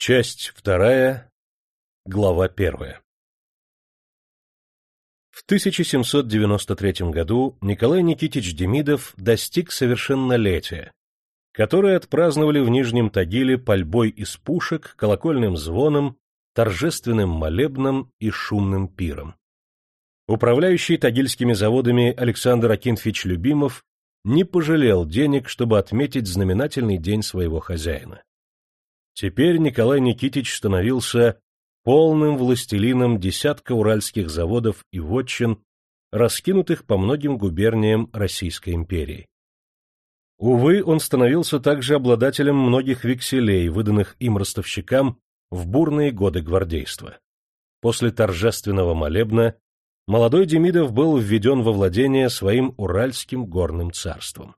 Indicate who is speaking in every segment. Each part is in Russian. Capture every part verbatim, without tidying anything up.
Speaker 1: Часть вторая, глава первая. В тысяча семьсот девяносто третьем году Николай Никитич Демидов достиг совершеннолетия, которое отпраздновали в Нижнем Тагиле пальбой из пушек, колокольным звоном, торжественным молебном и шумным пиром. Управляющий тагильскими заводами Александр Акинфич Любимов не пожалел денег, чтобы отметить знаменательный день своего хозяина. Теперь Николай Никитич становился полным властелином десятка уральских заводов и вотчин, раскинутых по многим губерниям Российской империи. Увы, он становился также обладателем многих векселей, выданных им ростовщикам в бурные годы гвардейства. После торжественного молебна молодой Демидов был введен во владение своим Уральским горным царством.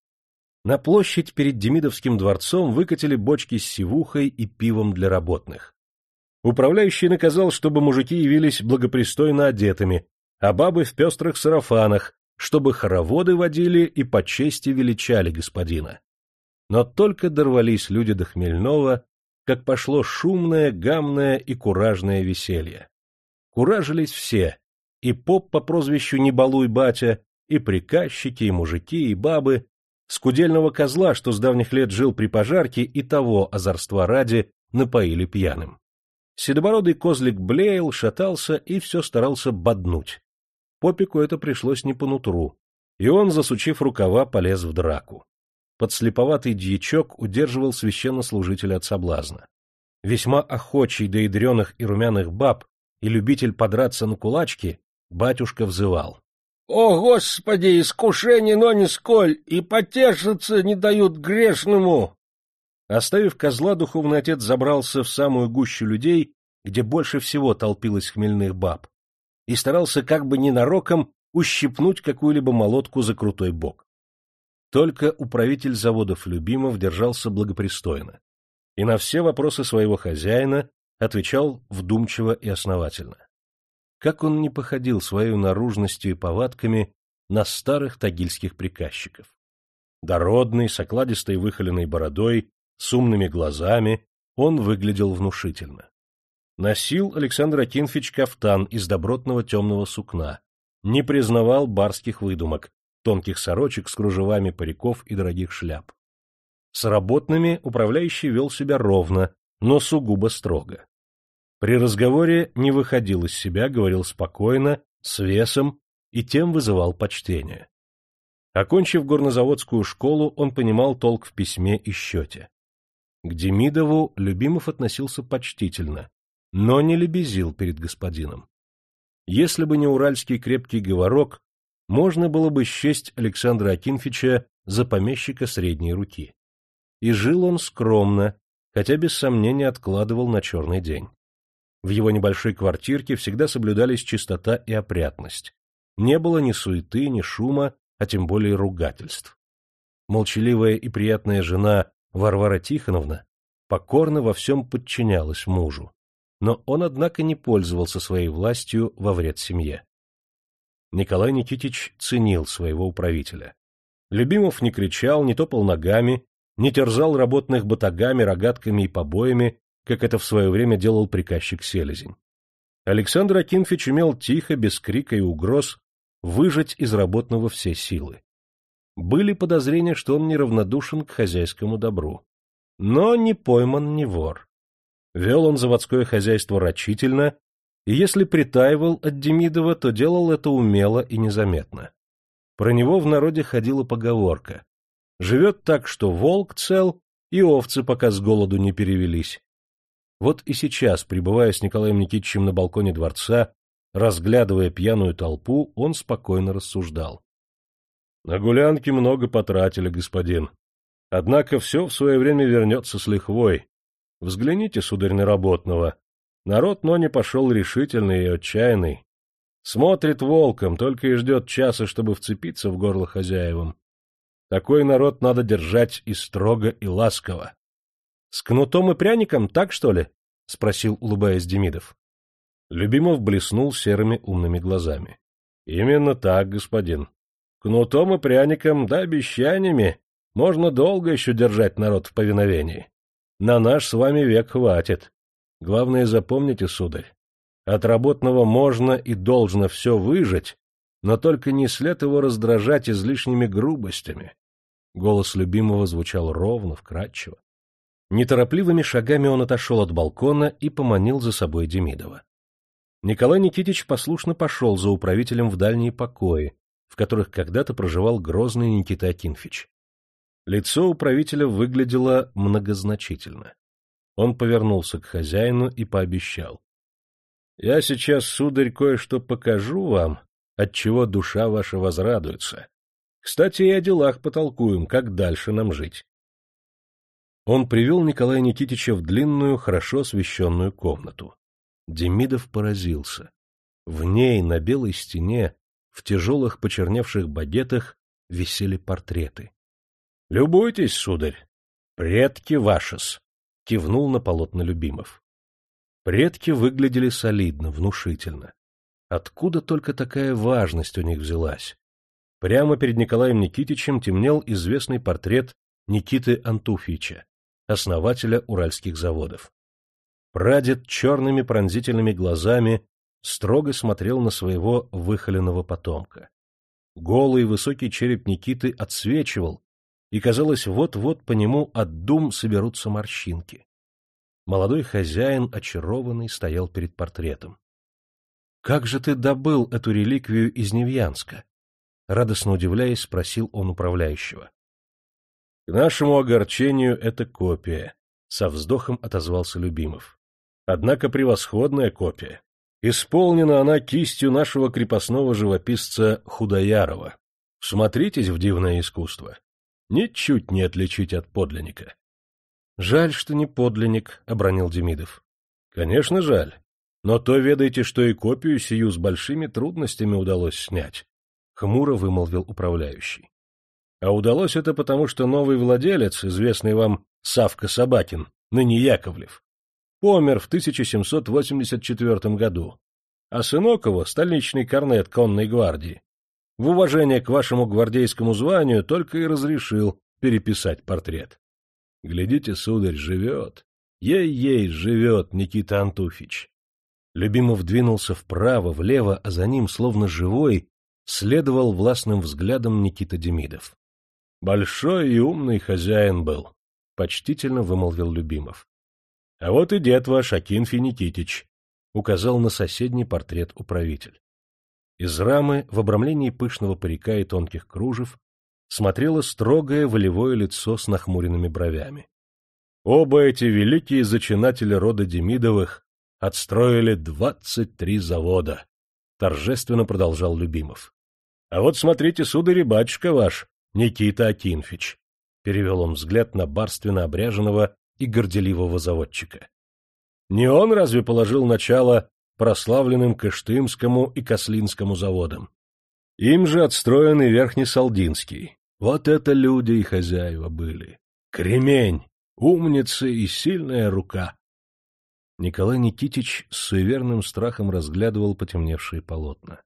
Speaker 1: На площадь перед Демидовским дворцом выкатили бочки с сивухой и пивом для работных. Управляющий наказал, чтобы мужики явились благопристойно одетыми, а бабы в пестрых сарафанах, чтобы хороводы водили и по чести величали господина. Но только дорвались люди до хмельного, как пошло шумное, гамное и куражное веселье. Куражились все, и поп по прозвищу «Не балуй, батя», и приказчики, и мужики, и бабы. Скудельного козла, что с давних лет жил при пожарке, и того озорства ради напоили пьяным. Седобородый козлик блеял, шатался и все старался боднуть. Попику это пришлось не по нутру, и он, засучив рукава, полез в драку. Подслеповатый дьячок удерживал священнослужителя от соблазна. Весьма охочий до ядреных и румяных баб и любитель подраться на кулачки, батюшка взывал: «О, Господи, искушение, но нисколь, и потешиться не дают грешному!» Оставив козла, духовный отец забрался в самую гущу людей, где больше всего толпилось хмельных баб, и старался как бы ненароком ущипнуть какую-либо молотку за крутой бок. Только управитель заводов Любимов держался благопристойно, и на все вопросы своего хозяина отвечал вдумчиво и основательно. Как он не походил своей наружностью и повадками на старых тагильских приказчиков. Дородный, с окладистой выхоленной бородой, с умными глазами, он выглядел внушительно. Носил Александр Акинфич кафтан из добротного темного сукна, не признавал барских выдумок, тонких сорочек с кружевами париков и дорогих шляп. С работными управляющий вел себя ровно, но сугубо строго. При разговоре не выходил из себя, говорил спокойно, с весом, и тем вызывал почтение. Окончив горнозаводскую школу, он понимал толк в письме и счете. К Демидову Любимов относился почтительно, но не лебезил перед господином. Если бы не уральский крепкий говорок, можно было бы счесть Александра Акинфича за помещика средней руки. И жил он скромно, хотя без сомнения откладывал на черный день. В его небольшой квартирке всегда соблюдались чистота и опрятность. Не было ни суеты, ни шума, а тем более ругательств. Молчаливая и приятная жена Варвара Тихоновна покорно во всем подчинялась мужу, но он, однако, не пользовался своей властью во вред семье. Николай Никитич ценил своего управителя. Любимов не кричал, не топал ногами, не терзал работных батагами, рогатками и побоями, как это в свое время делал приказчик Селезень. Александр Акинфич умел тихо, без крика и угроз, выжать из работного все силы. Были подозрения, что он неравнодушен к хозяйскому добру. Но не пойман, не вор. Вел он заводское хозяйство рачительно, и если притаивал от Демидова, то делал это умело и незаметно. Про него в народе ходила поговорка: живет так, что волк цел, и овцы пока с голоду не перевелись. Вот и сейчас, пребывая с Николаем Никитичем на балконе дворца, разглядывая пьяную толпу, он спокойно рассуждал. На гулянке много потратили, господин. Однако все в свое время вернется с лихвой. Взгляните, сударь, на работного. Народ, но не пошел решительный и отчаянный. Смотрит волком, только и ждет часа, чтобы вцепиться в горло хозяевам. Такой народ надо держать и строго, и ласково. — С кнутом и пряником, так что ли? — спросил, улыбаясь, Демидов. Любимов блеснул серыми умными глазами. — Именно так, господин. Кнутом и пряником, да обещаниями можно долго еще держать народ в повиновении. На наш с вами век хватит. Главное, запомните, сударь, от работного можно и должно все выжать, но только не след его раздражать излишними грубостями. Голос любимого звучал ровно, вкрадчиво. Неторопливыми шагами он отошел от балкона и поманил за собой Демидова. Николай Никитич послушно пошел за управителем в дальние покои, в которых когда-то проживал грозный Никита Акинфич. Лицо управителя выглядело многозначительно. Он повернулся к хозяину и пообещал: — Я сейчас, сударь, кое-что покажу вам, отчего душа ваша возрадуется. Кстати, и о делах потолкуем, как дальше нам жить. Он привел Николая Никитича в длинную, хорошо освещенную комнату. Демидов поразился. В ней, на белой стене, в тяжелых почерневших багетах, висели портреты. — Любуйтесь, сударь, предки ваши-с, — кивнул на полотна Любимов. Предки выглядели солидно, внушительно. Откуда только такая важность у них взялась? Прямо перед Николаем Никитичем темнел известный портрет Никиты Антуфьича, основателя Уральских заводов. Прадед черными пронзительными глазами строго смотрел на своего выхоленного потомка. Голый высокий череп Никиты отсвечивал, и, казалось, вот-вот по нему от дум соберутся морщинки. Молодой хозяин, очарованный, стоял перед портретом. — Как же ты добыл эту реликвию из Невьянска? — радостно удивляясь, спросил он управляющего. — К нашему огорчению это копия, — со вздохом отозвался Любимов. — Однако превосходная копия. Исполнена она кистью нашего крепостного живописца Худоярова. Смотритесь в дивное искусство. Ничуть не отличить от подлинника. — Жаль, что не подлинник, — обронил Демидов. — Конечно, жаль. Но то ведайте, что и копию сию с большими трудностями удалось снять, — хмуро вымолвил управляющий. А удалось это потому, что новый владелец, известный вам Савка Собакин, ныне Яковлев, помер в тысяча семьсот восемьдесят четвёртом году, а сынок его, столичный корнет конной гвардии, в уважение к вашему гвардейскому званию только и разрешил переписать портрет. Глядите, сударь, живет, ей-ей живет Никита Антуфьич. Любимов двинулся вправо, влево, а за ним, словно живой, следовал властным взглядом Никита Демидов. Большой и умный хозяин был, — почтительно вымолвил Любимов. — А вот и дед ваш, Акинфий Никитич, — указал на соседний портрет управитель. Из рамы, в обрамлении пышного парика и тонких кружев, смотрело строгое волевое лицо с нахмуренными бровями. Оба эти великие зачинатели рода Демидовых отстроили двадцать три завода, — торжественно продолжал Любимов. — А вот смотрите, сударь, и батюшка ваш, Никита Акинфич, — перевел он взгляд на барственно обряженного и горделивого заводчика. Не он разве положил начало прославленным Кыштымскому и Кослинскому заводам? Им же отстроен и Верхнесалдинский. Вот это люди и хозяева были. Кремень, умница и сильная рука. Николай Никитич с суеверным страхом разглядывал потемневшие полотна.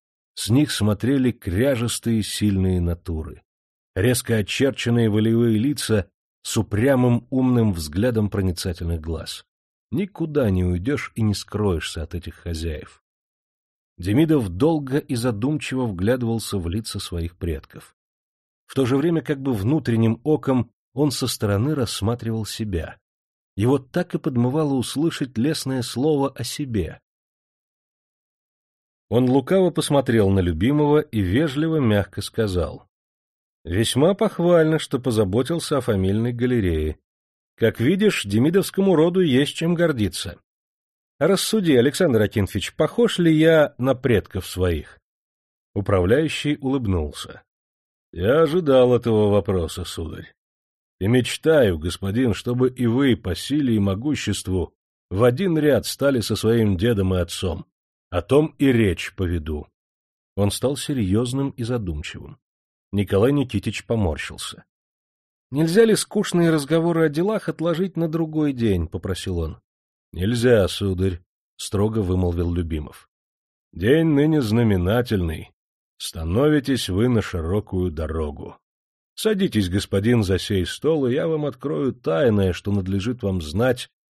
Speaker 1: С них смотрели кряжестые сильные натуры, резко очерченные волевые лица с упрямым умным взглядом проницательных глаз. Никуда не уйдешь и не скроешься от этих хозяев. Демидов долго и задумчиво вглядывался в лица своих предков. В то же время как бы внутренним оком он со стороны рассматривал себя. Его так и подмывало услышать лестное слово о себе. Он лукаво посмотрел на Любимого и вежливо, мягко сказал: — Весьма похвально, что позаботился о фамильной галерее. Как видишь, демидовскому роду есть чем гордиться. Рассуди, Александр Акинфич, похож ли я на предков своих? Управляющий улыбнулся. — Я ожидал этого вопроса, сударь. И мечтаю, господин, чтобы и вы по силе и могуществу в один ряд стали со своим дедом и отцом. О том и речь поведу. Он стал серьезным и задумчивым. Николай Никитич поморщился. — Нельзя ли скучные разговоры о делах отложить на другой день? — попросил он. — Нельзя, сударь, — строго вымолвил Любимов. — День ныне знаменательный. Становитесь вы на широкую дорогу. Садитесь, господин, за сей стол, и я вам открою тайное, что надлежит вам знать